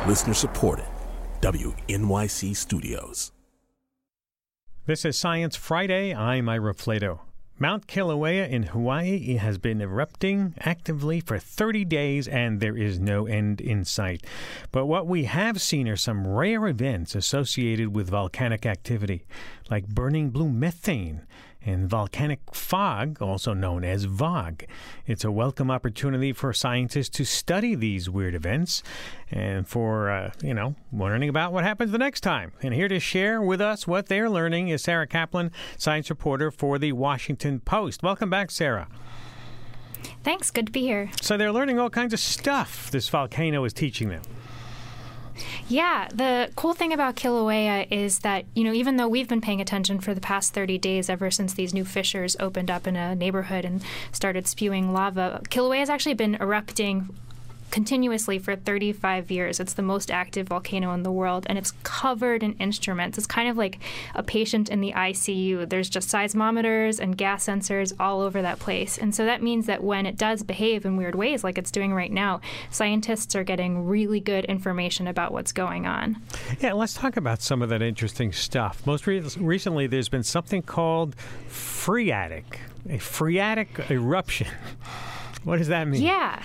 Listener supported. WNYC Studios. This is Science Friday. I'm Ira Flato. Mount Kilauea in Hawaii has been erupting actively for 30 days, and there is no end in sight. But what we have seen are some rare events associated with volcanic activity, like burning blue methane and volcanic fog, also known as VOG. It's a welcome opportunity for scientists to study these weird events and for, learning about what happens the next time. And here to share with us what they're learning is Sarah Kaplan, science reporter for the Washington Post. Welcome back, Sarah. Thanks. Good to be here. So they're learning all kinds of stuff this volcano is teaching them. Yeah, the cool thing about Kilauea is that, even though we've been paying attention for the past 30 days, ever since these new fissures opened up in a neighborhood and started spewing lava, Kilauea has actually been erupting continuously for 35 years. It's the most active volcano in the world, and it's covered in instruments. It's kind of like a patient in the ICU. There's just seismometers and gas sensors all over that place. And so that means that when it does behave in weird ways like it's doing right now, scientists are getting really good information about what's going on. Yeah, let's talk about some of that interesting stuff. Most recently, there's been something called phreatic, a phreatic eruption. What does that mean? Yeah,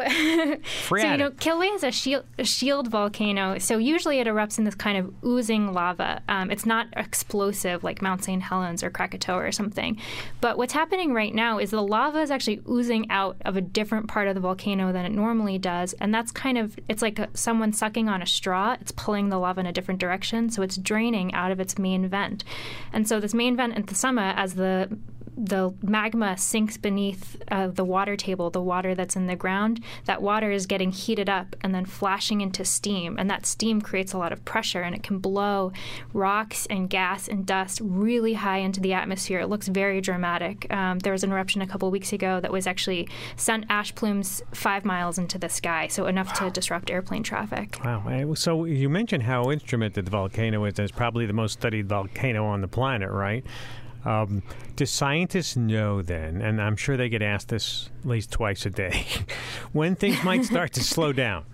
Kilauea is a shield volcano, so usually it erupts in this kind of oozing lava. It's not explosive like Mount St. Helens or Krakatoa or something. But what's happening right now is the lava is actually oozing out of a different part of the volcano than it normally does, and that's it's like someone sucking on a straw. It's pulling the lava in a different direction, so it's draining out of its main vent. And so this main vent at the summit, as the magma sinks beneath the water table, the water that's in the ground, that water is getting heated up and then flashing into steam. And that steam creates a lot of pressure, and it can blow rocks and gas and dust really high into the atmosphere. It looks very dramatic. There was an eruption a couple of weeks ago that was actually sent ash plumes 5 miles into the sky, so enough to disrupt airplane traffic. Wow. So you mentioned how instrumented the volcano is. It's probably the most studied volcano on the planet, right? Do scientists know then, and I'm sure they get asked this at least twice a day, when things might start to slow down?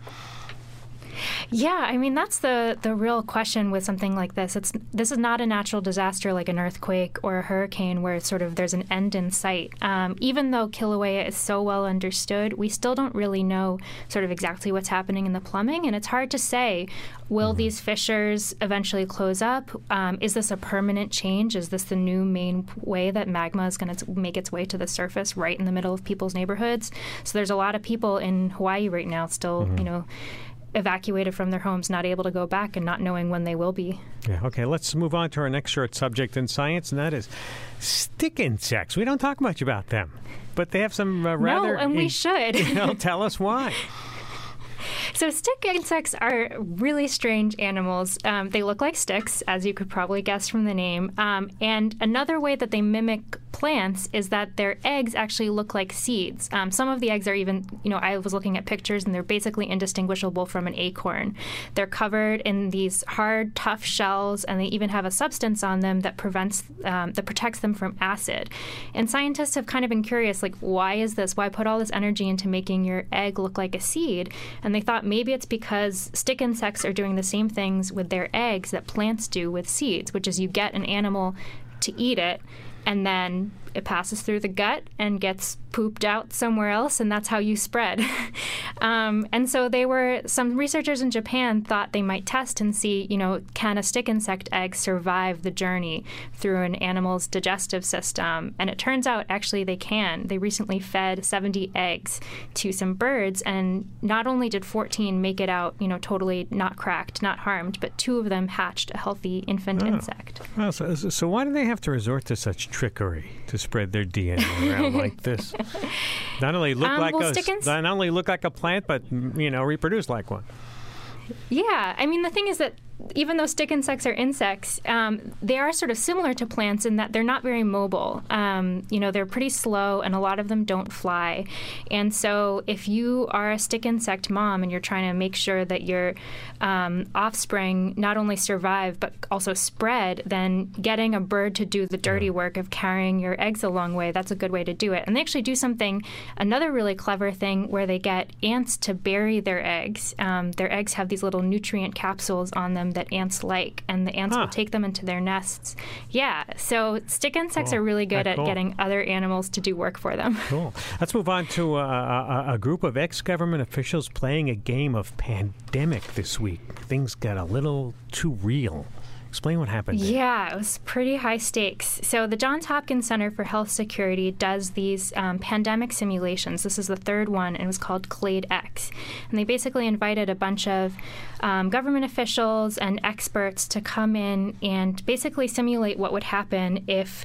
Yeah, I mean, that's the real question with something like this. This is not a natural disaster like an earthquake or a hurricane where there's an end in sight. Even though Kilauea is so well understood, we still don't really know sort of exactly what's happening in the plumbing, and it's hard to say, will these fissures eventually close up? Is this a permanent change? Is this the new main way that magma is going to make its way to the surface right in the middle of people's neighborhoods? So there's a lot of people in Hawaii right now still, evacuated from their homes, not able to go back and not knowing when they will be. Yeah, okay, let's move on to our next short subject in science, and that is stick insects. We don't talk much about them, but they have some rather... No, and we should. Tell us why. So stick insects are really strange animals. They look like sticks, as you could probably guess from the name. And another way that they mimic plants is that their eggs actually look like seeds. Some of the eggs are even, I was looking at pictures, and they're basically indistinguishable from an acorn. They're covered in these hard, tough shells, and they even have a substance on them that protects them from acid. And scientists have kind of been curious, like, why is this? Why put all this energy into making your egg look like a seed? And they thought maybe it's because stick insects are doing the same things with their eggs that plants do with seeds, which is you get an animal to eat it, and then it passes through the gut and gets pooped out somewhere else, and that's how you spread. And so some researchers in Japan thought they might test and see, can a stick insect egg survive the journey through an animal's digestive system? And it turns out, actually, they can. They recently fed 70 eggs to some birds, and not only did 14 make it out, totally not cracked, not harmed, but 2 of them hatched a healthy infant insect. Well, so why do they have to resort to such trickery to spread their DNA around like this? Not only look like a plant, but reproduce like one. Yeah, I mean, the thing is that even though stick insects are insects, they are sort of similar to plants in that they're not very mobile. They're pretty slow, and a lot of them don't fly. And so if you are a stick insect mom and you're trying to make sure that your offspring not only survive but also spread, then getting a bird to do the dirty work of carrying your eggs a long way, that's a good way to do it. And they actually do another really clever thing where they get ants to bury their eggs. Their eggs have these little nutrient capsules on them that ants like, and the ants will take them into their nests. Yeah, so stick insects are really good at getting other animals to do work for them. Cool. Let's move on to a group of ex-government officials playing a game of pandemic this week. Things got a little too real. Explain what happened there. Yeah, it was pretty high stakes. So the Johns Hopkins Center for Health Security does these pandemic simulations. This is the third one, and it was called CLADE-X. And they basically invited a bunch of government officials and experts to come in and basically simulate what would happen if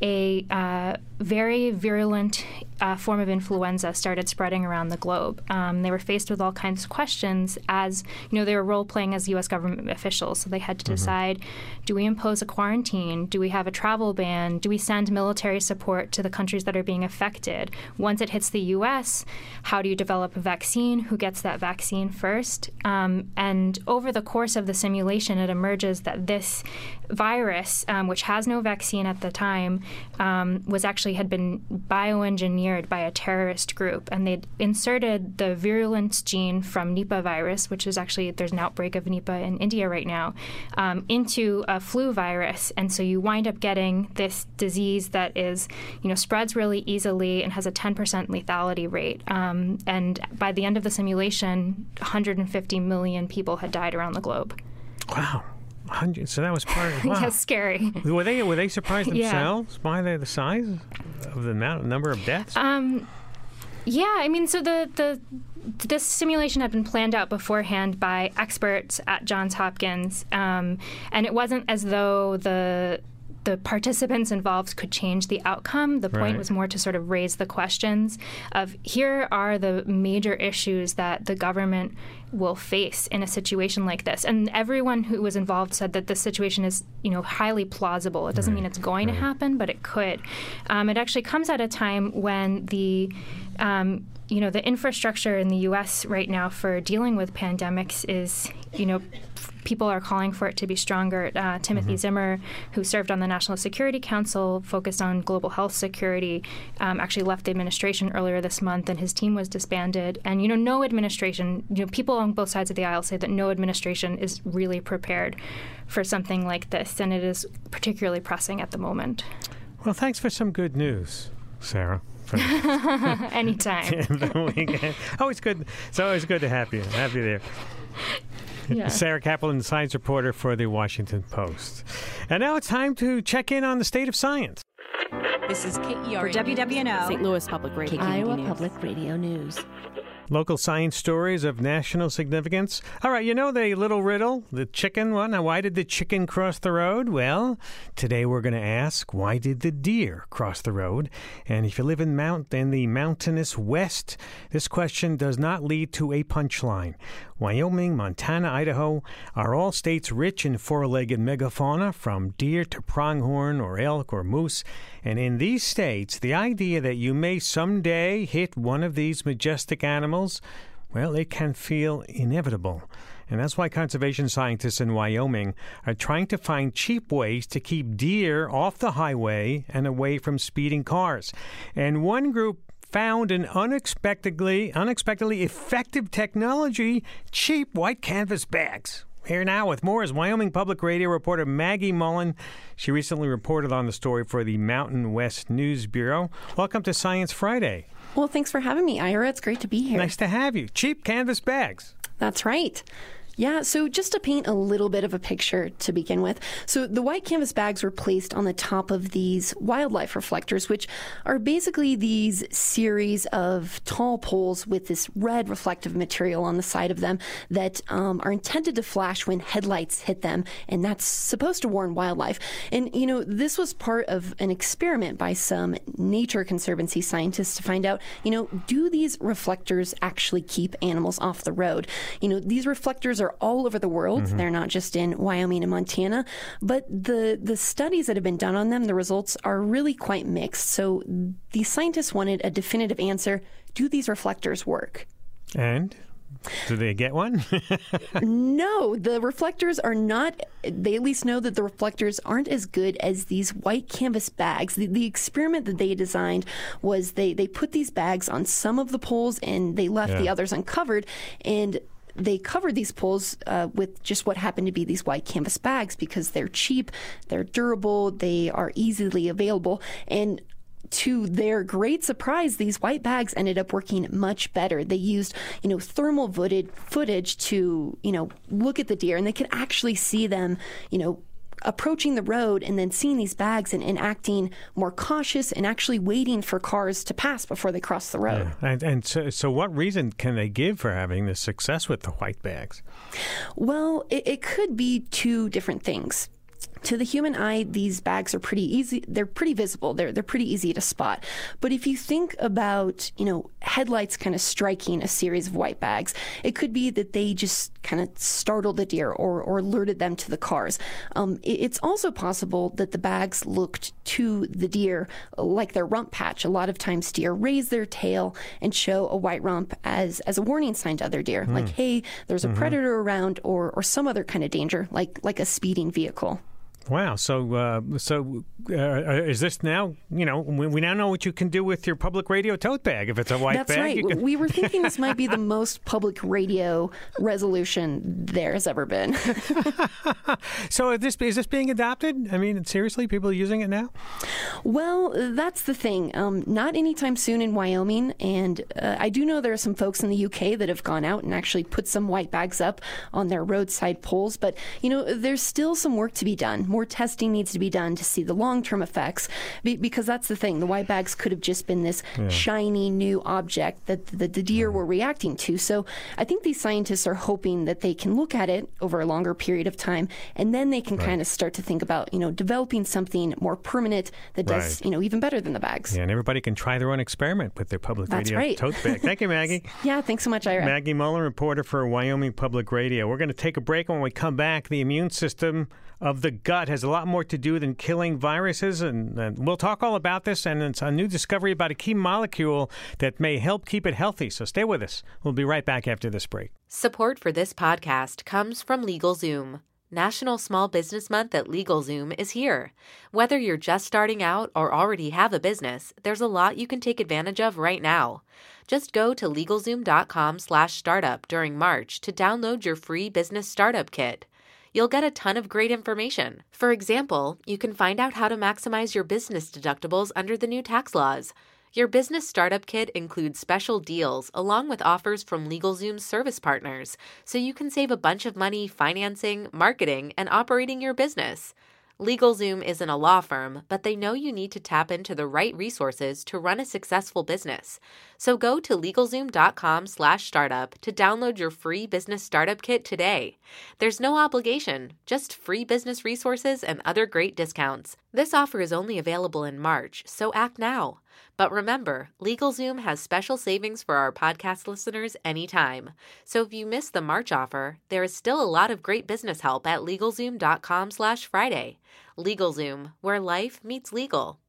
a very virulent form of influenza started spreading around the globe. They were faced with all kinds of questions as, they were role-playing as U.S. government officials. So they had to decide, do we impose a quarantine? Do we have a travel ban? Do we send military support to the countries that are being affected? Once it hits the U.S., how do you develop a vaccine? Who gets that vaccine first? And over the course of the simulation, it emerges that this virus, which has no vaccine at the time, had been bioengineered by a terrorist group, and they'd inserted the virulence gene from Nipah virus, which is there's an outbreak of Nipah in India right now, into a flu virus. And so you wind up getting this disease that is, spreads really easily and has a 10% lethality rate. And by the end of the simulation, 150 million people had died around the globe. Wow. So that was part of Yeah, scary. Were they surprised themselves by the size of the number of deaths? So this simulation had been planned out beforehand by experts at Johns Hopkins, and it wasn't as though the participants involved could change the outcome. The point was more to sort of raise the questions of, here are the major issues that the government will face in a situation like this. And everyone who was involved said that this situation is, highly plausible. It doesn't mean it's going to happen, but it could. It actually comes at a time when the infrastructure in the U.S. right now for dealing with pandemics is, people are calling for it to be stronger. Timothy Zimmer, who served on the National Security Council, focused on global health security, actually left the administration earlier this month, and his team was disbanded. And, no administration, people on both sides of the aisle say that no administration is really prepared for something like this, and it is particularly pressing at the moment. Well, thanks for some good news, Sarah. Anytime. Always good. It's always good to have you. Have you there. Yeah. Sarah Kaplan, science reporter for the Washington Post. And now it's time to check in on the state of science. This is KERA for WWNO, St. Louis Public Radio, Iowa Public Radio News. Local science stories of national significance. All right, the little riddle, the chicken one. Now, why did the chicken cross the road? Well, today we're going to ask, why did the deer cross the road? And if you live in the mountainous West, this question does not lead to a punchline. Wyoming, Montana, Idaho are all states rich in four-legged megafauna, from deer to pronghorn or elk or moose. And in these states, the idea that you may someday hit one of these majestic animals, well, it can feel inevitable. And that's why conservation scientists in Wyoming are trying to find cheap ways to keep deer off the highway and away from speeding cars. And one group found an unexpectedly effective technology: cheap white canvas bags. Here now with more is Wyoming Public Radio reporter Maggie Mullen. She recently reported on the story for the Mountain West News Bureau. Welcome to Science Friday. Well, thanks for having me, Ira. It's great to be here. Nice to have you. Cheap canvas bags. That's right. Yeah, so just to paint a little bit of a picture to begin with. So the white canvas bags were placed on the top of these wildlife reflectors, which are basically these series of tall poles with this red reflective material on the side of them that are intended to flash when headlights hit them, and that's supposed to warn wildlife. And, this was part of an experiment by some Nature Conservancy scientists to find out, do these reflectors actually keep animals off the road? These reflectors are are all over the world. Mm-hmm. They're not just in Wyoming and Montana. But the studies that have been done on them, the results are really quite mixed. So the scientists wanted a definitive answer. Do these reflectors work? And do they get one? No, the reflectors are not. They at least know that the reflectors aren't as good as these white canvas bags. The experiment that they designed was they put these bags on some of the poles and they left the others uncovered. And they covered these poles with just what happened to be these white canvas bags because they're cheap, they're durable, they are easily available. And to their great surprise, these white bags ended up working much better. They used, thermal footage to, look at the deer, and they could actually see them, approaching the road and then seeing these bags and acting more cautious and actually waiting for cars to pass before they cross the road. Yeah. And so what reason can they give for having this success with the white bags? Well, it could be two different things. To the human eye, these bags are pretty easy. They're pretty visible. They're pretty easy to spot. But if you think about, headlights kind of striking a series of white bags, it could be that they just kind of startled the deer or alerted them to the cars. It's also possible that the bags looked to the deer like their rump patch. A lot of times deer raise their tail and show a white rump as a warning sign to other deer, like, hey, there's a predator around or some other kind of danger, like a speeding vehicle. Wow. So is this now, we now know what you can do with your public radio tote bag if it's a white bag? That's right. We were thinking this might be the most public radio resolution there has ever been. So is this being adopted? I mean, seriously, people are using it now? Well, that's the thing. Not anytime soon in Wyoming. And I do know there are some folks in the UK that have gone out and actually put some white bags up on their roadside poles. But, there's still some work to be done. More testing needs to be done to see the long-term effects, because that's the thing. The white bags could have just been this shiny new object that the deer were reacting to. So I think these scientists are hoping that they can look at it over a longer period of time, and then they can kind of start to think about, developing something more permanent that does, even better than the bags. Yeah, and everybody can try their own experiment with their public radio tote bag. Thank you, Maggie. Yeah, thanks so much, Ira. Maggie Mullen, reporter for Wyoming Public Radio. We're going to take a break. When we come back, the immune system of the gut has a lot more to do than killing viruses, and we'll talk all about this, and it's a new discovery about a key molecule that may help keep it healthy. So stay with us. We'll be right back after this break. Support for this podcast comes from LegalZoom. National Small Business Month at LegalZoom is here. Whether you're just starting out or already have a business, there's a lot you can take advantage of right now. Just go to LegalZoom.com/startup during March to download your free business startup kit. You'll get a ton of great information. For example, you can find out how to maximize your business deductibles under the new tax laws. Your business startup kit includes special deals along with offers from LegalZoom's service partners, so you can save a bunch of money financing, marketing, and operating your business. LegalZoom isn't a law firm, but they know you need to tap into the right resources to run a successful business. So go to LegalZoom.com/startup to download your free business startup kit today. There's no obligation, just free business resources and other great discounts. This offer is only available in March, so act now. But remember, LegalZoom has special savings for our podcast listeners anytime. So if you miss the March offer, there is still a lot of great business help at LegalZoom.com/Friday. LegalZoom, where life meets legal.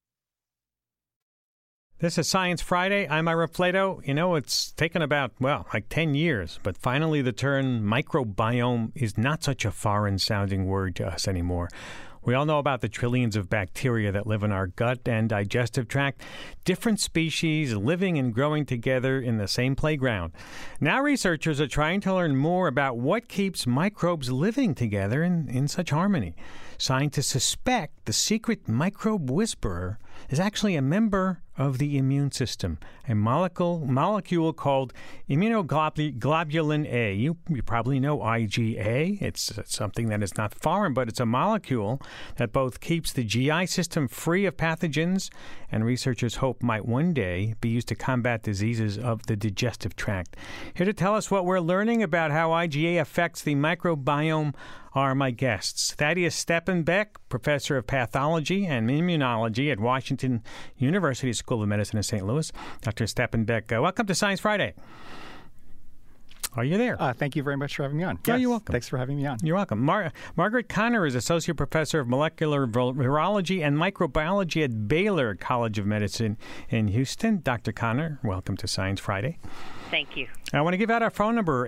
This is Science Friday. I'm Ira Flato. It's taken about, 10 years, but finally the term microbiome is not such a foreign-sounding word to us anymore. We all know about the trillions of bacteria that live in our gut and digestive tract, different species living and growing together in the same playground. Now researchers are trying to learn more about what keeps microbes living together in such harmony. Scientists suspect the secret microbe whisperer is actually a member of the immune system, a molecule called immunoglobulin A. You probably know IgA. It's something that is not foreign, but it's a molecule that both keeps the GI system free of pathogens and researchers hope might one day be used to combat diseases of the digestive tract. Here to tell us what we're learning about how IgA affects the microbiome are my guests. Thaddeus Steppenbeck, professor of pathology and immunology at Washington University School of Medicine in St. Louis. Dr. Steppenbeck, welcome to Science Friday. Are you there? Thank you very much for having me on. Oh, you're welcome. Thanks for having me on. You're welcome. Margaret Connor is Associate Professor of Molecular Virology and Microbiology at Baylor College of Medicine in Houston. Dr. Connor, welcome to Science Friday. Thank you. I want to give out our phone number,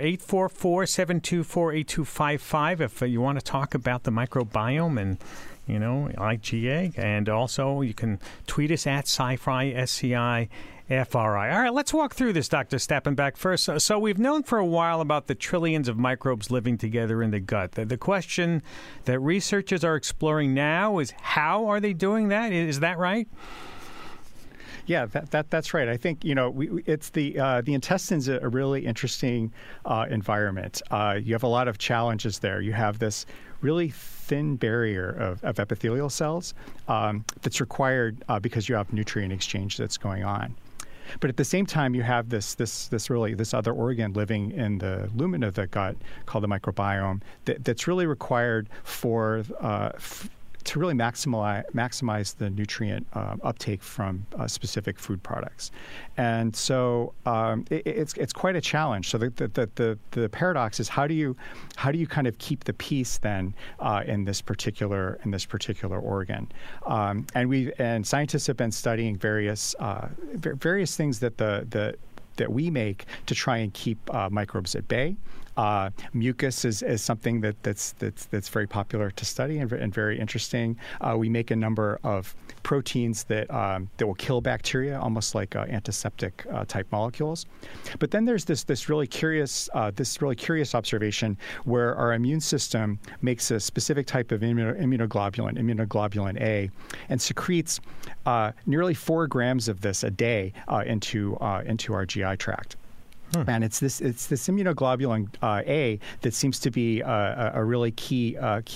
844-724-8255, if you want to talk about the microbiome and, IgA. And also, you can tweet us at SciFri, SCI-FRI. All right, let's walk through this, Dr. Stappenbach. First, so we've known for a while about the trillions of microbes living together in the gut. The question that researchers are exploring now is, how are they doing that? Is that right? Yeah, that's right. I think it's the intestine's a really interesting environment. You have a lot of challenges there. You have this really thin barrier of epithelial cells that's required because you have nutrient exchange that's going on. But at the same time, you have this other organ living in the lumen of the gut called the microbiome that's really required to really maximize the nutrient uptake from specific food products. And so it's quite a challenge. So the paradox is, how do you kind of keep the peace then in this particular organ? And scientists have been studying various things that we make to try and keep microbes at bay. Mucus is something that's very popular to study and very interesting. We make a number of proteins that will kill bacteria, almost like antiseptic type molecules. But then there's this really curious observation where our immune system makes a specific type of immunoglobulin A, and secretes nearly 4 grams of this a day into our GI tract. And it's this immunoglobulin A that seems to be a really key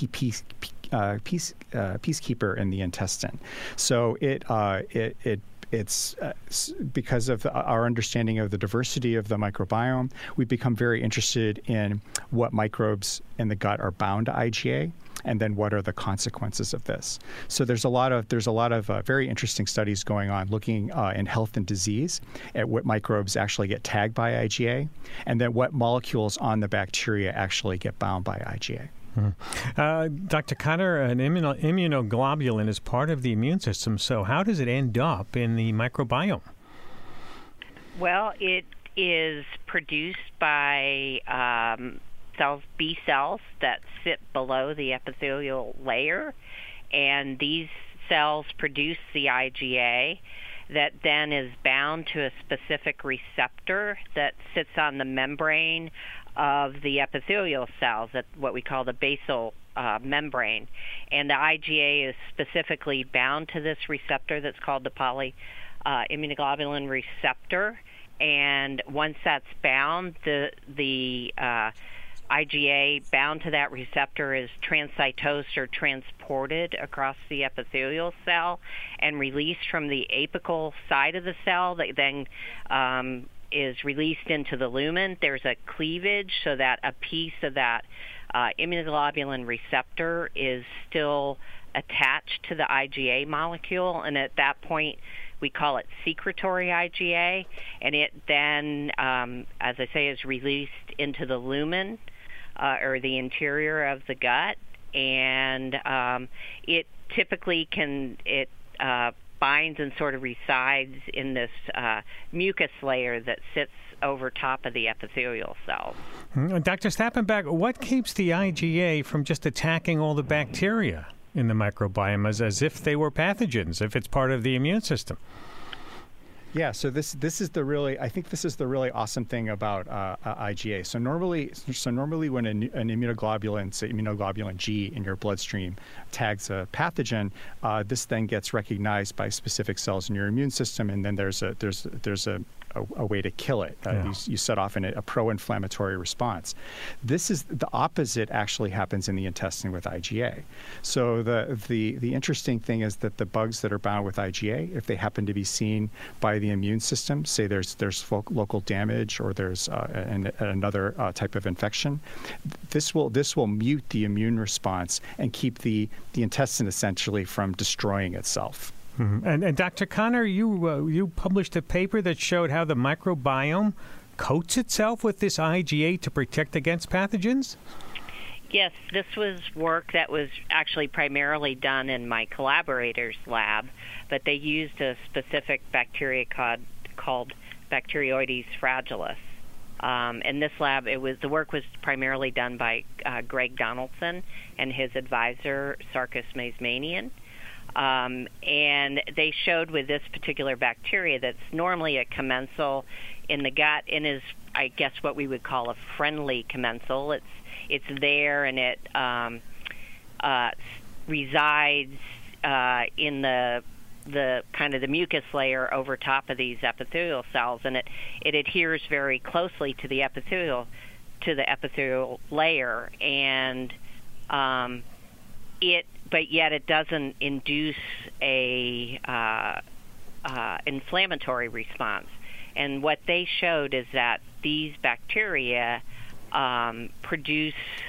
peacekeeper in the intestine. So it's because of our understanding of the diversity of the microbiome, we've become very interested in what microbes in the gut are bound to IgA, and then what are the consequences of this. So there's a lot of very interesting studies going on looking in health and disease at what microbes actually get tagged by IgA, and then what molecules on the bacteria actually get bound by IgA. Dr. Connor, an immunoglobulin is part of the immune system, so how does it end up in the microbiome? Well, it is produced by B cells that sit below the epithelial layer, and these cells produce the IgA that then is bound to a specific receptor that sits on the membrane of the epithelial cells, at what we call the basal membrane. And the IgA is specifically bound to this receptor that's called the polyimmunoglobulin receptor. And once that's bound, the IgA bound to that receptor is transcytosed or transported across the epithelial cell and released from the apical side of the cell that then is released into the lumen. There's a cleavage so that a piece of that immunoglobulin receptor is still attached to the IgA molecule, and at that point we call it secretory IgA, and it then, as I say, is released into the lumen or the interior of the gut, and it typically binds and sort of resides in this mucus layer that sits over top of the epithelial cells. Dr. Stappenbach, what keeps the IgA from just attacking all the bacteria in the microbiome as if they were pathogens, if it's part of the immune system? Yeah, so this is the really awesome thing about IgA. So normally when an immunoglobulin, say immunoglobulin G in your bloodstream, tags a pathogen, this then gets recognized by specific cells in your immune system, and then there's a way to kill it. You set off a pro-inflammatory response. This is the opposite actually happens in the intestine with IgA. So the interesting thing is that the bugs that are bound with IgA, if they happen to be seen by the immune system, say there's local damage or there's another type of infection, this will mute the immune response and keep the intestine essentially from destroying itself. Mm-hmm. And Dr. Connor, you published a paper that showed how the microbiome coats itself with this IgA to protect against pathogens? Yes, this was work that was actually primarily done in my collaborator's lab, but they used a specific bacteria called Bacteroides fragilis. In this lab, the work was primarily done by Greg Donaldson and his advisor, Sarkis Mazmanian. And they showed with this particular bacteria that's normally a commensal in the gut and is, I guess, what we would call a friendly commensal. It's there and it resides in the kind of the mucus layer over top of these epithelial cells, and it adheres very closely to the epithelial layer, and but yet it doesn't induce a inflammatory response. And what they showed is that these bacteria produce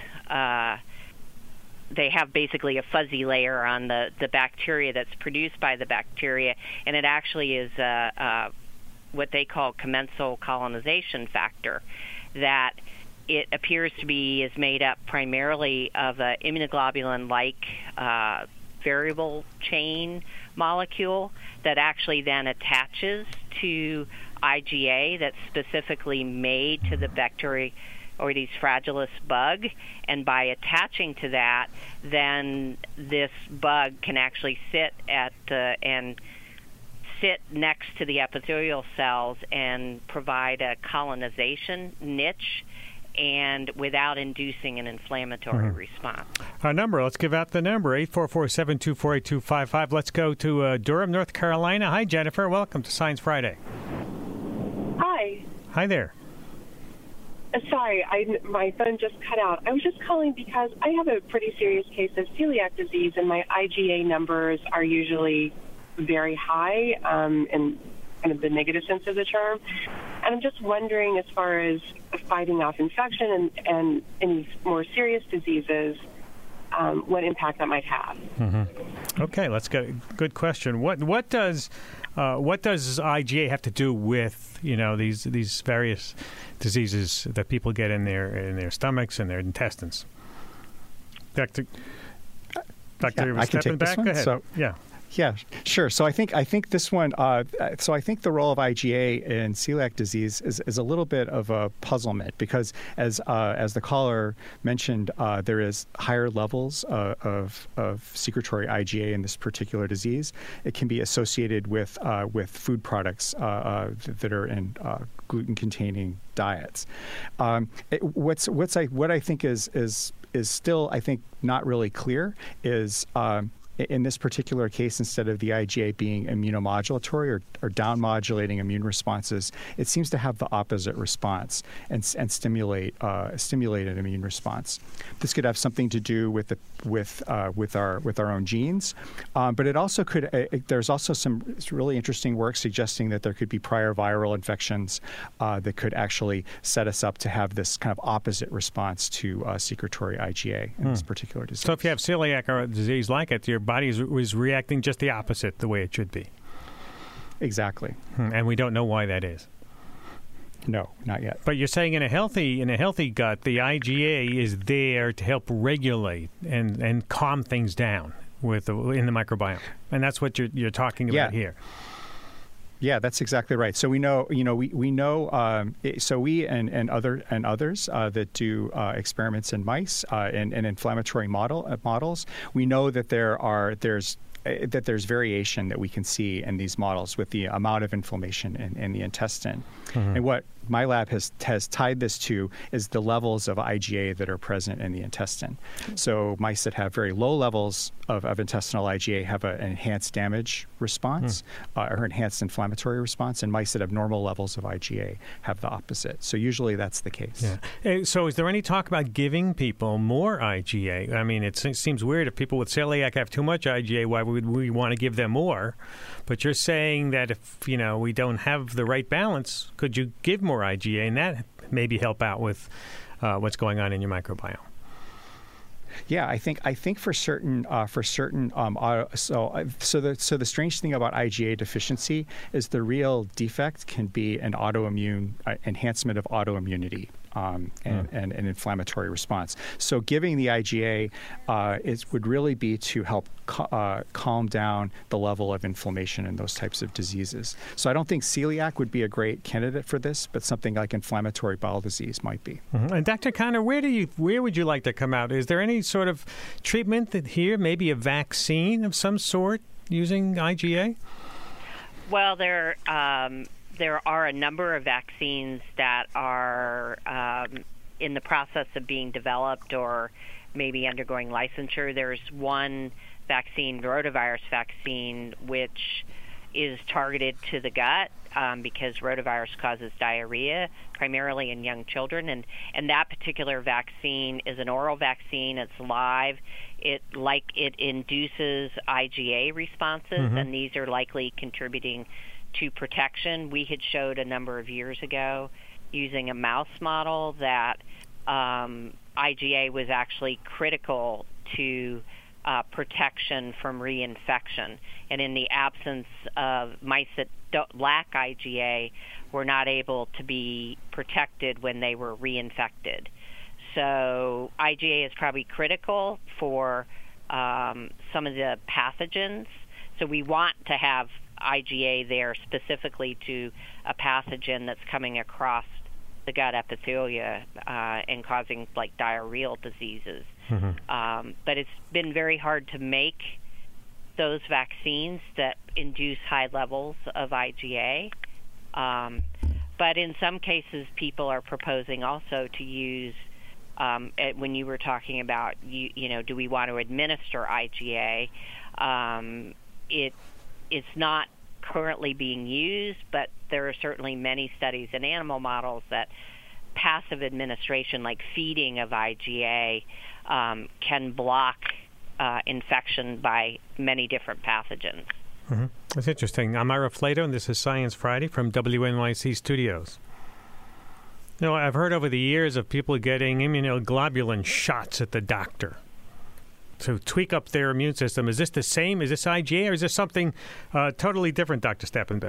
they have basically a fuzzy layer on the bacteria that's produced by the bacteria, and it actually is what they call commensal colonization factor, that it appears to be is made up primarily of an immunoglobulin-like variable chain molecule that actually then attaches to IgA that's specifically made to the Bacteroides fragilis bug, and by attaching to that, then this bug can actually sit next to the epithelial cells and provide a colonization niche, and without inducing an inflammatory response. Let's give out the number, 844-724-8255. Let's go to Durham, North Carolina. Hi, Jennifer. Welcome to Science Friday. Hi. Hi there. Sorry, my phone just cut out. I was just calling because I have a pretty serious case of celiac disease, and my IgA numbers are usually very high in kind of the negative sense of the term. And I'm just wondering, as far as fighting off infection and any more serious diseases, what impact that might have. Mm-hmm. Okay, let's go. Good question. What does IgA have to do with these various diseases that people get in their stomachs and their intestines? Dr. I can take this one. Go ahead. So, yeah, sure. So I think this one. So I think the role of IgA in celiac disease is a little bit of a puzzlement, because as the caller mentioned, there is higher levels of secretory IgA in this particular disease. It can be associated with food products that are in gluten-containing diets. What I think is still, I think, not really clear is. In this particular case, instead of the IgA being immunomodulatory or down-modulating immune responses, it seems to have the opposite response and stimulate an immune response. This could have something to do with our own genes, but it also could. There's also some really interesting work suggesting that there could be prior viral infections that could actually set us up to have this kind of opposite response to secretory IgA in this particular disease. So if you have celiac or a disease like it, your body is reacting just the opposite the way it should be. Exactly. And we don't know why that is. No, not yet. But you're saying in a healthy gut, the IgA is there to help regulate and calm things down in the microbiome, and that's what you're talking about here. Yeah, that's exactly right. So we know, we know. So we and others that do experiments in mice and inflammatory models, we know that there's variation that we can see in these models with the amount of inflammation in the intestine. Mm-hmm. And what my lab has tied this to is the levels of IgA that are present in the intestine. So mice that have very low levels of intestinal IgA have an enhanced damage response or enhanced inflammatory response, and mice that have normal levels of IgA have the opposite. So usually that's the case. Yeah. So is there any talk about giving people more IgA? I mean, it seems weird if people with celiac have too much IgA, why would we want to give them more? But you're saying that if we don't have the right balance, could you give more IgA, and that maybe help out with what's going on in your microbiome? Yeah, I think for certain so the strange thing about IgA deficiency is the real defect can be an autoimmune enhancement of autoimmunity. And an inflammatory response. So giving the IgA would really be to help calm down the level of inflammation in those types of diseases. So I don't think celiac would be a great candidate for this, but something like inflammatory bowel disease might be. Mm-hmm. And Dr. Conner, where would you like to come out? Is there any sort of treatment here, maybe a vaccine of some sort using IgA? Well, there are a number of vaccines that are in the process of being developed or maybe undergoing licensure. There's one vaccine, rotavirus vaccine, which is targeted to the gut because rotavirus causes diarrhea, primarily in young children. And that particular vaccine is an oral vaccine. It's live. It induces IgA responses, and these are likely contributing to protection. We had showed a number of years ago using a mouse model that IgA was actually critical to protection from reinfection. And in the absence of mice that lack IgA, were not able to be protected when they were reinfected. So IgA is probably critical for some of the pathogens. So we want to have IgA there specifically to a pathogen that's coming across the gut epithelia and causing like diarrheal diseases. But it's been very hard to make those vaccines that induce high levels of IgA. But in some cases, people are proposing also to use, when you were talking about, do we want to administer IgA? It's not currently being used, but there are certainly many studies in animal models that passive administration, like feeding of IgA, can block infection by many different pathogens. That's interesting. I'm Ira Flato, and this is Science Friday from WNYC Studios. I've heard over the years of people getting immunoglobulin shots at the doctor to tweak up their immune system. Is this the same? Is this IgA, or is this something totally different, Dr. Steppenbeck?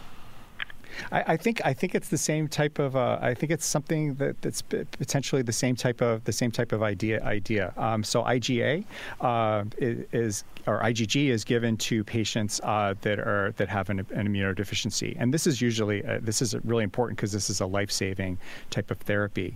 I think it's the same type of. I think it's something that's potentially the same type of idea. So IgA is or IgG is given to patients that have an immunodeficiency, and this is usually this is really important because this is a life-saving type of therapy.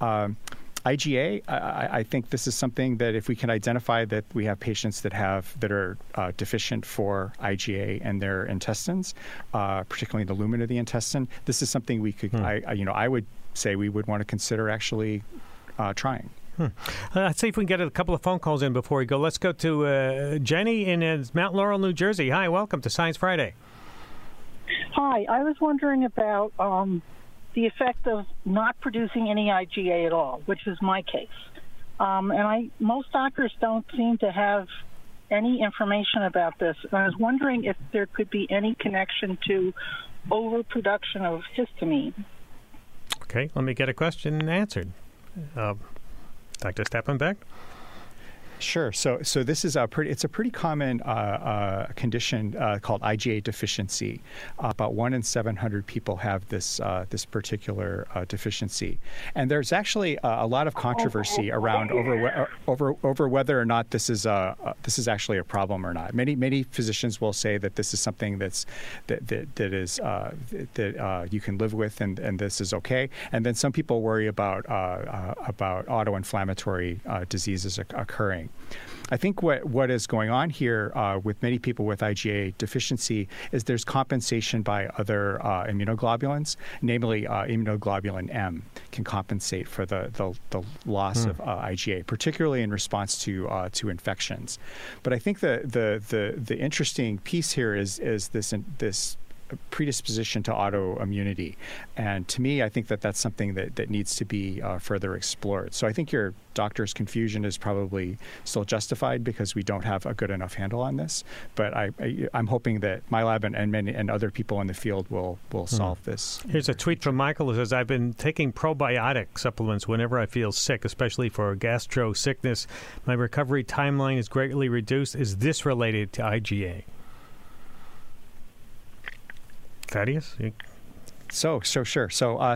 IgA, I think this is something that if we can identify that we have patients that are deficient for IgA in their intestines, particularly in the lumen of the intestine, this is something we could, I would say we would want to consider actually trying. Let's see if we can get a couple of phone calls in before we go. Let's go to Jenny in Mount Laurel, New Jersey. Hi, welcome to Science Friday. Hi, I was wondering about the effect of not producing any IgA at all, which is my case. And most doctors don't seem to have any information about this. And I was wondering if there could be any connection to overproduction of histamine. Okay, let me get a question answered. Dr. Steppenbeck? Sure. So this is it's a pretty common condition called IgA deficiency. About 1 in 700 people have this particular deficiency, and there's actually a lot of controversy around over whether or not this is actually a problem or not. Many physicians will say that this is something that you can live with and this is okay, and then some people worry about auto-inflammatory diseases occurring. I think what is going on here with many people with IgA deficiency is there's compensation by other immunoglobulins, namely immunoglobulin M can compensate for the loss of IgA, particularly in response to infections. But I think the interesting piece here is this predisposition to autoimmunity. And to me, I think that's something that needs to be further explored. So I think your doctor's confusion is probably still justified because we don't have a good enough handle on this. But I'm hoping that my lab and other people in the field will solve this. Here's a tweet from Michael who says, I've been taking probiotic supplements whenever I feel sick, especially for gastro sickness. My recovery timeline is greatly reduced. Is this related to IgA? Thaddeus? Sure.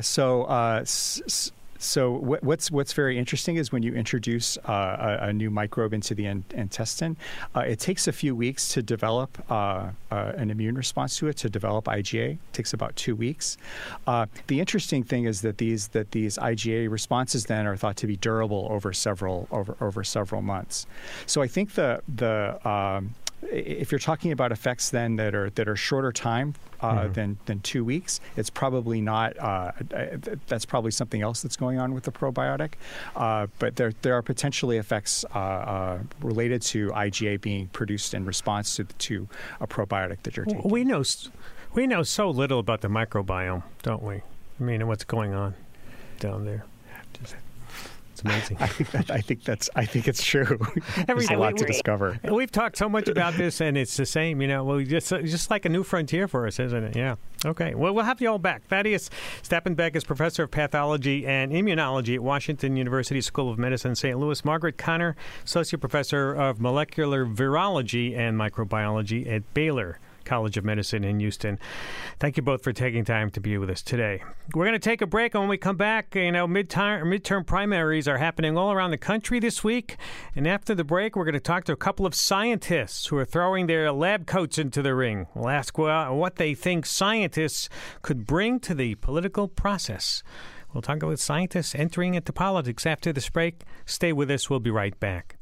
So what's very interesting is when you introduce a new microbe into the intestine, it takes a few weeks to develop an immune response to it, to develop IgA. It takes about 2 weeks. The interesting thing is that these IgA responses then are thought to be durable over several months. So I think if you're talking about effects then that are shorter time than 2 weeks, it's probably not. That's probably something else that's going on with the probiotic. But there are potentially effects related to IgA being produced in response to a probiotic that you're taking. We know so little about the microbiome, don't we? I mean, what's going on down there. It's amazing. I think it's true. There's a lot to discover. We've talked so much about this, and it's the same. Well, just like a new frontier for us, isn't it? Yeah. Okay. Well, we'll have you all back. Thaddeus Stappenbeck is professor of pathology and immunology at Washington University School of Medicine, St. Louis. Margaret Connor, associate professor of molecular virology and microbiology at Baylor College of Medicine in Houston. Thank you both for taking time to be with us today. We're going to take a break, and when we come back, midterm primaries are happening all around the country this week. And after the break, we're going to talk to a couple of scientists who are throwing their lab coats into the ring. We'll ask what they think scientists could bring to the political process. We'll talk about scientists entering into politics after this break. Stay with us. We'll be right back.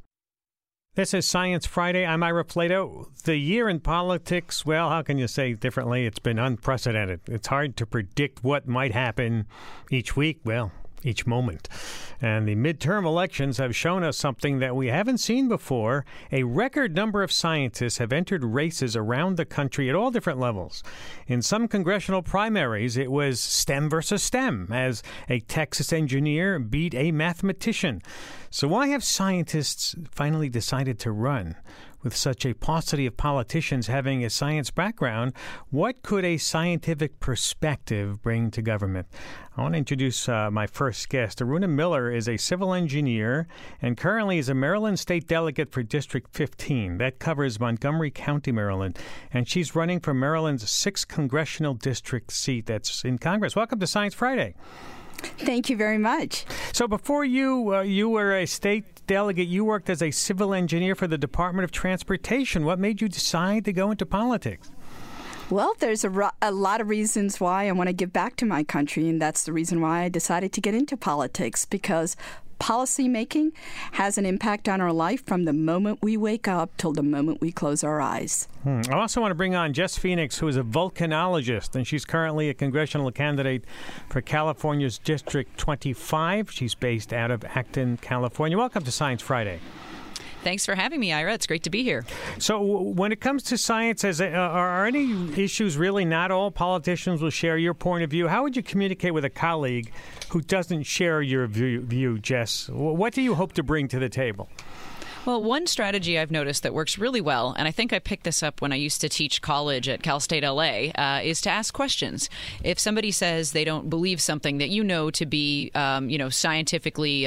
This is Science Friday. I'm Ira Flato. The year in politics, well, how can you say differently? It's been unprecedented. It's hard to predict what might happen each week, each moment. And the midterm elections have shown us something that we haven't seen before. A record number of scientists have entered races around the country at all different levels. In some congressional primaries, it was STEM versus STEM, as a Texas engineer beat a mathematician. So why have scientists finally decided to run? With such a paucity of politicians having a science background, what could a scientific perspective bring to government? I want to introduce my first guest. Aruna Miller is a civil engineer and currently is a Maryland state delegate for District 15. That covers Montgomery County, Maryland. And she's running for Maryland's 6th congressional district seat that's in Congress. Welcome to Science Friday. Thank you very much. So before you were a state delegate, you worked as a civil engineer for the Department of Transportation. What made you decide to go into politics? Well, there's a lot of reasons why I want to give back to my country, and that's the reason why I decided to get into politics, because policy making has an impact on our life from the moment we wake up till the moment we close our eyes. I also want to bring on Jess Phoenix, who is a volcanologist, and she's currently a congressional candidate for California's District 25. She's based out of Acton, California. Welcome to Science Friday. Thanks for having me, Ira. It's great to be here. So when it comes to science, are any issues really not all politicians will share your point of view? How would you communicate with a colleague who doesn't share your view, Jess? What do you hope to bring to the table? Well, one strategy I've noticed that works really well, and I think I picked this up when I used to teach college at Cal State LA, is to ask questions. If somebody says they don't believe something that you know to be, scientifically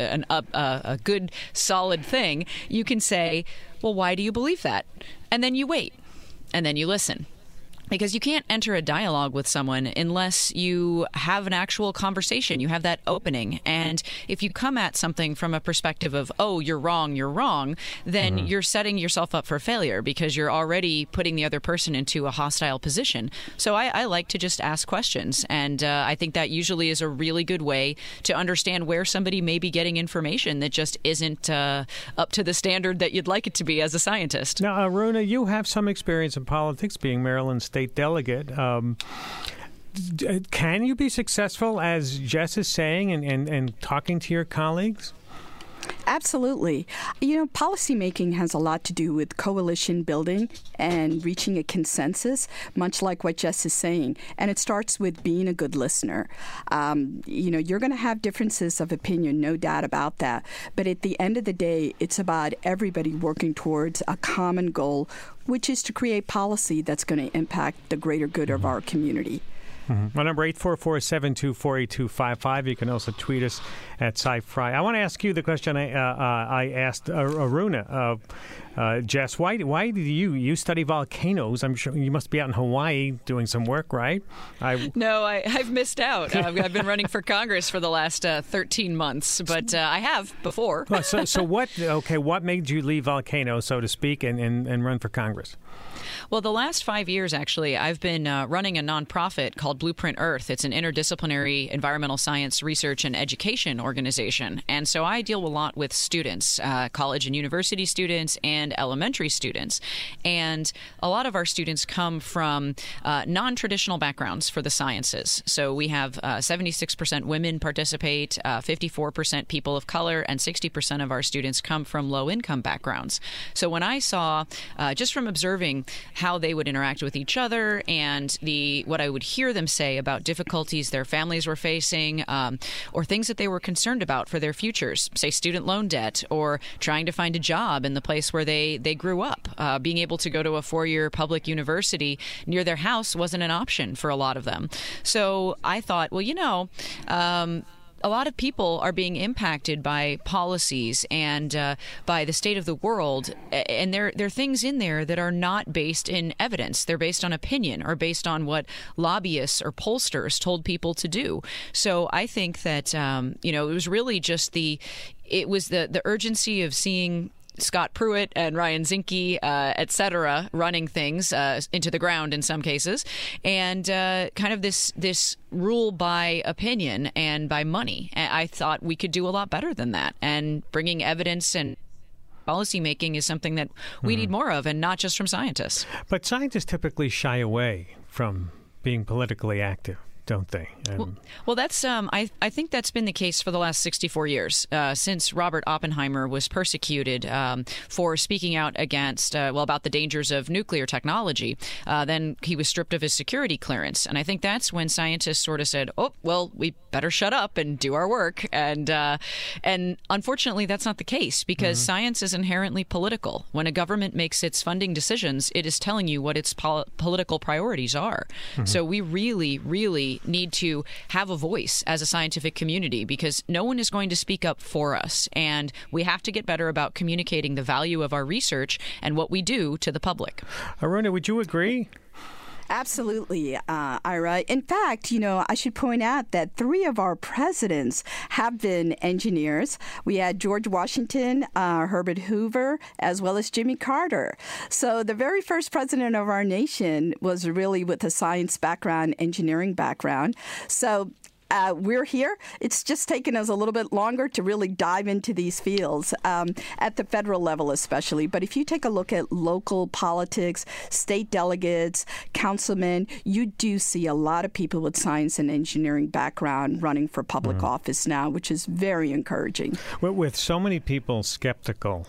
a good, solid thing, you can say, well, why do you believe that? And then you wait, and then you listen. Because you can't enter a dialogue with someone unless you have an actual conversation. You have that opening. And if you come at something from a perspective of, oh, you're wrong, then you're setting yourself up for failure because you're already putting the other person into a hostile position. So I like to just ask questions. And I think that usually is a really good way to understand where somebody may be getting information that just isn't up to the standard that you'd like it to be as a scientist. Now, Aruna, you have some experience in politics, being Maryland State delegate. Can you be successful, as Jess is saying, and talking to your colleagues? Absolutely. Policymaking has a lot to do with coalition building and reaching a consensus, much like what Jess is saying. And it starts with being a good listener. You're going to have differences of opinion, no doubt about that. But at the end of the day, it's about everybody working towards a common goal, which is to create policy that's going to impact the greater good of our community. My number 844-724-8255. You can also tweet us at SciFri. I want to ask you the question I asked Aruna. Jess, why do you study volcanoes? I'm sure you must be out in Hawaii doing some work, right? No, I've missed out. I've been running for Congress for the last 13 months, but I have before. So what made you leave volcanoes, so to speak, and run for Congress? Well, the last 5 years, actually, I've been running a nonprofit called Blueprint Earth. It's an interdisciplinary environmental science research and education organization. And so I deal a lot with students, college and university students and elementary students. And a lot of our students come from non-traditional backgrounds for the sciences. So we have 76% women participate, 54% people of color, and 60% of our students come from low-income backgrounds. So when I saw, just from observing how they would interact with each other and what I would hear them say about difficulties their families were facing or things that they were concerned about for their futures, say student loan debt or trying to find a job in the place where they grew up. Being able to go to a 4-year public university near their house wasn't an option for a lot of them. So I thought, a lot of people are being impacted by policies and by the state of the world, and there are things in there that are not based in evidence. They're based on opinion or based on what lobbyists or pollsters told people to do. So I think that it was really just the urgency of seeing Scott Pruitt and Ryan Zinke, et cetera, running things into the ground in some cases, and kind of this rule by opinion and by money. I thought we could do a lot better than that, and bringing evidence and policymaking is something that we need more of, and not just from scientists. But scientists typically shy away from being politically active, don't they? Well, that's I think that's been the case for the last 64 years, since Robert Oppenheimer was persecuted for speaking out against, about the dangers of nuclear technology. Then he was stripped of his security clearance. And I think that's when scientists sort of said, we better shut up and do our work. And unfortunately, that's not the case, because science is inherently political. When a government makes its funding decisions, it is telling you what its political priorities are. So we really, really need to have a voice as a scientific community, because no one is going to speak up for us. And we have to get better about communicating the value of our research and what we do to the public. Aruna, would you agree? Absolutely, Ira. In fact, I should point out that 3 of our presidents have been engineers. We had George Washington, Herbert Hoover, as well as Jimmy Carter. So the very first president of our nation was really with a science background, engineering background. So we're here. It's just taken us a little bit longer to really dive into these fields at the federal level especially. But if you take a look at local politics, state delegates, councilmen, you do see a lot of people with science and engineering background running for public office now, which is very encouraging. With so many people skeptical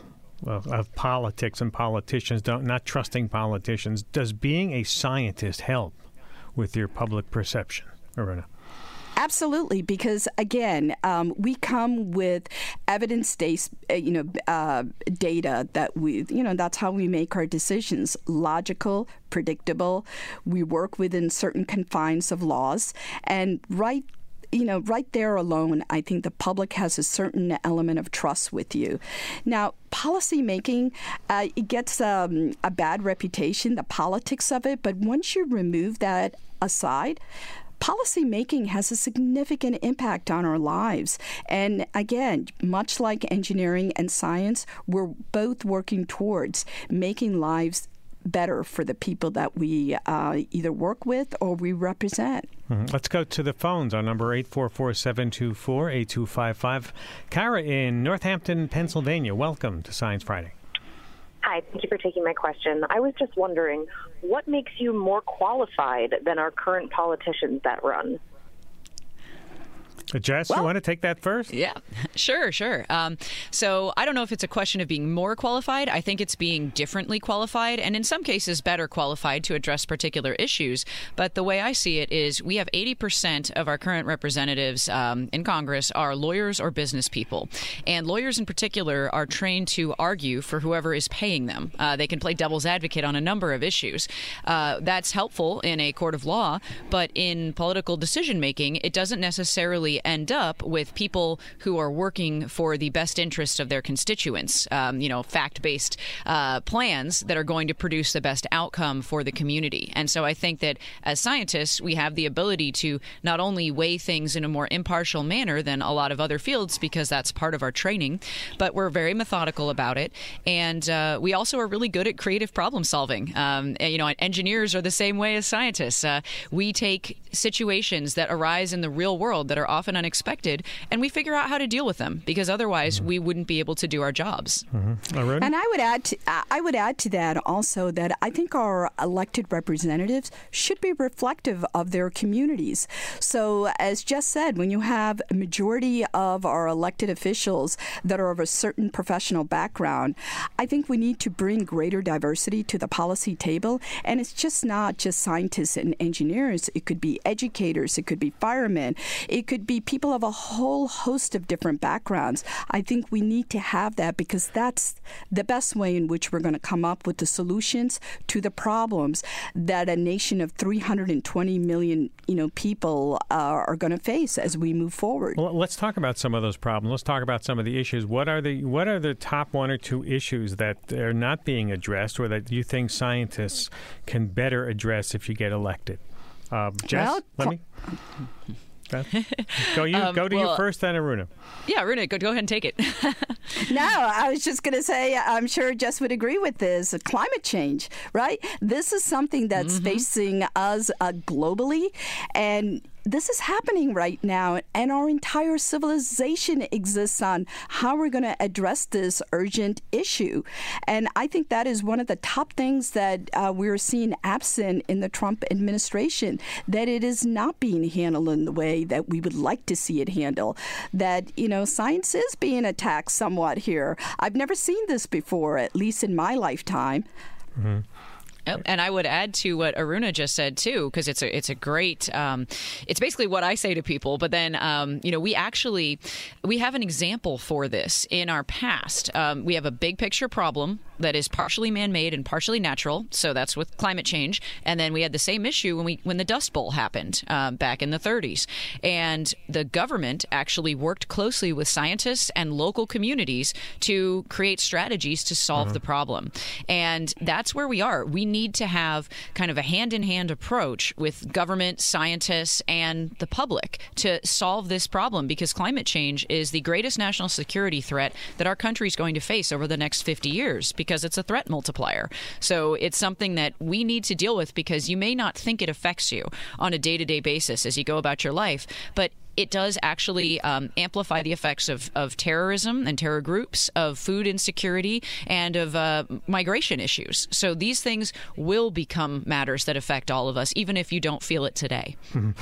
of politics and politicians, not trusting politicians, does being a scientist help with your public perception, Aruna? Absolutely, because again, we come with evidence-based, data that that's how we make our decisions. Logical, predictable. We work within certain confines of laws, and right there alone, I think the public has a certain element of trust with you. Now, policy making, it gets a bad reputation, the politics of it, but once you remove that aside, policy making has a significant impact on our lives. And again, much like engineering and science, we're both working towards making lives better for the people that we either work with or we represent. Let's go to the phones. Our number 844-724-8255. Kara in Northampton, Pennsylvania. Welcome to Science Friday. Hi, thank you for taking my question. I was just wondering, what makes you more qualified than our current politicians that run? Jess, you want to take that first? Yeah, Sure. So I don't know if it's a question of being more qualified. I think it's being differently qualified, and in some cases better qualified to address particular issues. But the way I see it is we have 80% of our current representatives in Congress are lawyers or business people. And lawyers in particular are trained to argue for whoever is paying them. They can play devil's advocate on a number of issues. That's helpful in a court of law, but in political decision making, it doesn't necessarily end up with people who are working for the best interest of their constituents, fact-based plans that are going to produce the best outcome for the community. And so I think that as scientists, we have the ability to not only weigh things in a more impartial manner than a lot of other fields, because that's part of our training, but we're very methodical about it. And we also are really good at creative problem solving. Engineers are the same way as scientists. We take situations that arise in the real world that are often unexpected, and we figure out how to deal with them, because otherwise we wouldn't be able to do our jobs. And I would add to that also that I think our elected representatives should be reflective of their communities. So as Jess said, when you have a majority of our elected officials that are of a certain professional background, I think we need to bring greater diversity to the policy table. And it's just not just scientists and engineers. It could be educators. It could be firemen. It could be people of a whole host of different backgrounds. I think we need to have that, because that's the best way in which we're going to come up with the solutions to the problems that a nation of 320 million, people are going to face as we move forward. Well, let's talk about some of those problems. Let's talk about some of the issues. What are the top one or two issues that are not being addressed, or that you think scientists can better address if you get elected? Jess, let me. Go you first, then Aruna. Yeah, Aruna, go ahead and take it. No, I was just going to say, I'm sure Jess would agree with this, climate change, right? This is something that's facing us globally, and this is happening right now, and our entire civilization exists on how we're going to address this urgent issue. And I think that is one of the top things that we're seeing absent in the Trump administration, that it is not being handled in the way that we would like to see it handled. That, science is being attacked somewhat here. I've never seen this before, at least in my lifetime. Mm-hmm. And I would add to what Aruna just said too, because it's a great. It's basically what I say to people. But then we have an example for this in our past. We have a big picture problem that is partially man-made and partially natural. So that's with climate change. And then we had the same issue when the Dust Bowl happened back in the 30s. And the government actually worked closely with scientists and local communities to create strategies to solve the problem. And that's where we are. We need to have kind of a hand-in-hand approach with government, scientists, and the public to solve this problem, because climate change is the greatest national security threat that our country is going to face over the next 50 years, because it's a threat multiplier. So it's something that we need to deal with, because you may not think it affects you on a day-to-day basis as you go about your life, but it does actually amplify the effects of terrorism and terror groups, of food insecurity, and of migration issues. So these things will become matters that affect all of us, even if you don't feel it today.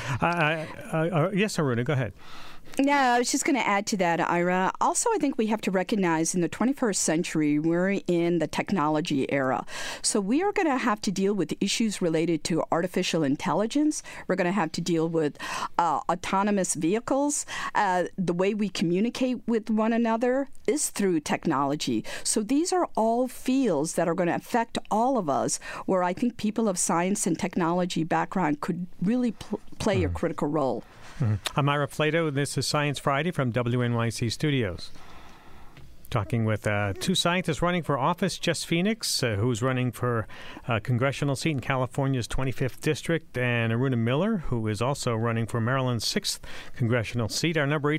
Yes, Aruna, go ahead. No, I was just going to add to that, Ira. Also, I think we have to recognize in the 21st century, we're in the technology era. So we are going to have to deal with issues related to artificial intelligence. We're going to have to deal with autonomous vehicles. The way we communicate with one another is through technology. So these are all fields that are going to affect all of us, where I think people of science and technology background could really play a critical role. I'm Ira Flato. This is Science Friday from WNYC Studios. Talking with two scientists running for office, Jess Phoenix, who's running for a congressional seat in California's 25th District, and Aruna Miller, who is also running for Maryland's 6th congressional seat. Our number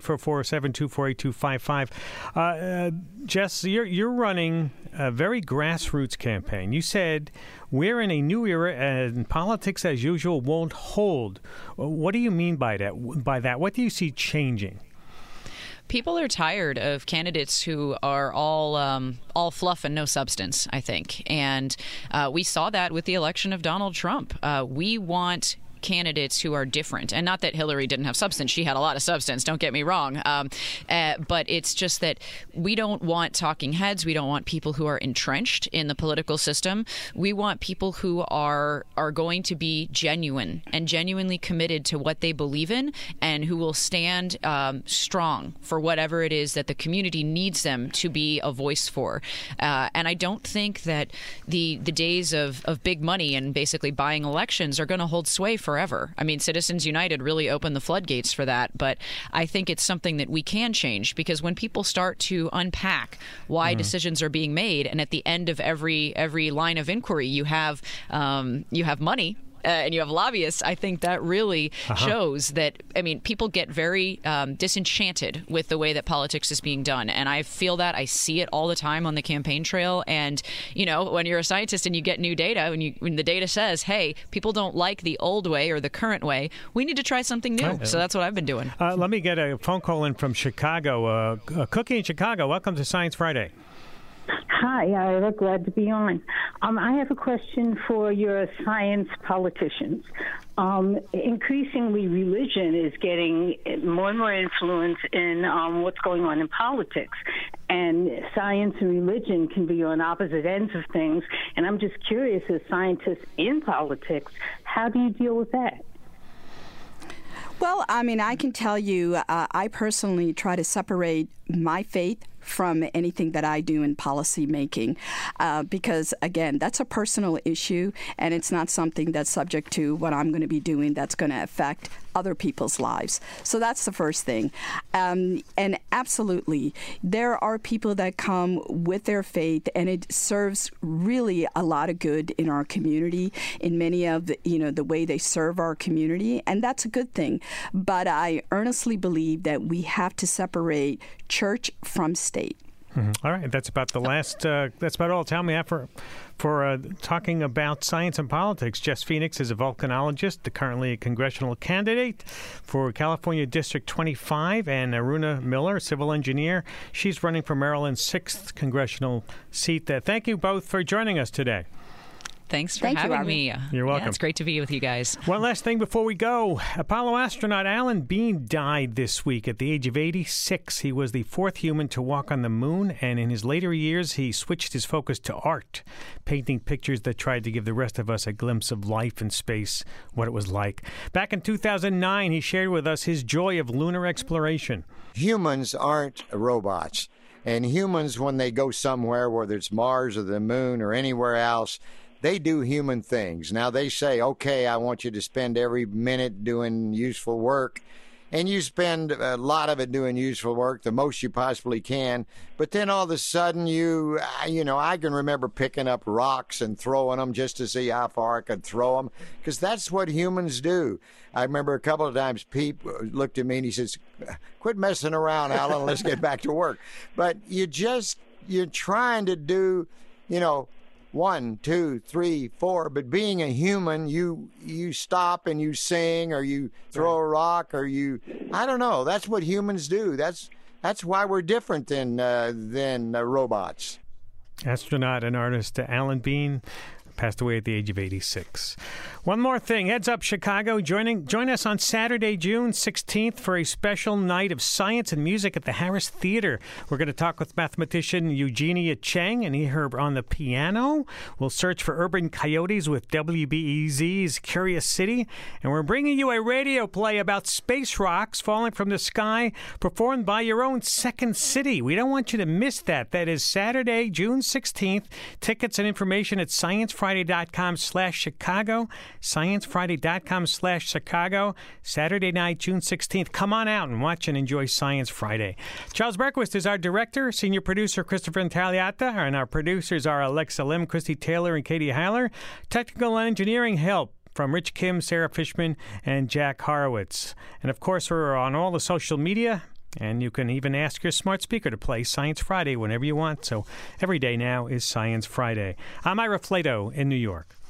844-724-8255. Jess, you're running a very grassroots campaign. You said, we're in a new era and politics as usual won't hold. What do you mean by that? What do you see changing? People are tired of candidates who are all fluff and no substance, I think. And we saw that with the election of Donald Trump. We want candidates who are different. And not that Hillary didn't have substance. She had a lot of substance, don't get me wrong. But it's just that we don't want talking heads. We don't want people who are entrenched in the political system. We want people who are going to be genuine and genuinely committed to what they believe in, and who will stand strong for whatever it is that the community needs them to be a voice for. And I don't think that the days of big money and basically buying elections are going to hold sway forever. I mean, Citizens United really opened the floodgates for that, but I think it's something that we can change, because when people start to unpack why decisions are being made, and at the end of every line of inquiry you have money, and you have lobbyists, I think that really shows that, I mean, people get very disenchanted with the way that politics is being done. And I feel that. I see it all the time on the campaign trail. And, you know, when you're a scientist and you get new data, when the data says, hey, people don't like the old way or the current way, we need to try something new. So that's what I've been doing. Let me get a phone call in from Chicago. Cookie in Chicago, welcome to Science Friday. Hi, Ira. Glad to be on. I have a question for your science politicians. Increasingly, religion is getting more and more influence in what's going on in politics. And science and religion can be on opposite ends of things. And I'm just curious, as scientists in politics, how do you deal with that? Well, I mean, I can tell you, I personally try to separate my faith from anything that I do in policy making, because, again, that's a personal issue, and it's not something that's subject to what I'm going to be doing that's going to affect other people's lives. So that's the first thing. And absolutely, there are people that come with their faith, and it serves really a lot of good in our community, in many of the way they serve our community, and that's a good thing. But I earnestly believe that we have to separate church from state. All right, that's about the last. That's about all the time we have for talking about science and politics. Jess Phoenix is a volcanologist, currently a congressional candidate for California District 25, and Aruna Miller, civil engineer. She's running for Maryland's 6th congressional seat. Thank you both for joining us today. Thanks for having me. You're welcome. Yeah, it's great to be with you guys. One last thing before we go. Apollo astronaut Alan Bean died this week at the age of 86. He was the 4th human to walk on the moon, and in his later years, he switched his focus to art, painting pictures that tried to give the rest of us a glimpse of life in space, what it was like. Back in 2009, he shared with us his joy of lunar exploration. Humans aren't robots. And humans, when they go somewhere, whether it's Mars or the moon or anywhere else, they do human things. Now, they say, okay, I want you to spend every minute doing useful work. And you spend a lot of it doing useful work, the most you possibly can. But then all of a sudden, I can remember picking up rocks and throwing them just to see how far I could throw them, because that's what humans do. I remember a couple of times Pete looked at me and he says, quit messing around, Alan, let's get back to work. But you're trying to do, 1, 2, 3, 4, but being a human, you stop and you sing, or you throw a rock, or I don't know. That's what humans do. That's why we're different than robots. Astronaut and artist Alan Bean passed away at the age of 86. One more thing. Heads Up Chicago. Join us on Saturday, June 16th for a special night of science and music at the Harris Theater. We're going to talk with mathematician Eugenia Cheng and hear her on the piano. We'll search for urban coyotes with WBEZ's Curious City. And we're bringing you a radio play about space rocks falling from the sky, performed by your own Second City. We don't want you to miss that. That is Saturday, June 16th. Tickets and information at sciencefriday.com/Chicago. sciencefriday.com/Chicago. Saturday night, June 16th. Come on out and watch and enjoy Science Friday. Charles Berquist is our director, senior producer Christopher Intagliata, and our producers are Alexa Lim, Christy Taylor, and Katie Heiler. Technical and engineering help from Rich Kim, Sarah Fishman, and Jack Horowitz. And of course, we're on all the social media, and you can even ask your smart speaker to play Science Friday whenever you want. So every day now is Science Friday. I'm Ira Flato in New York.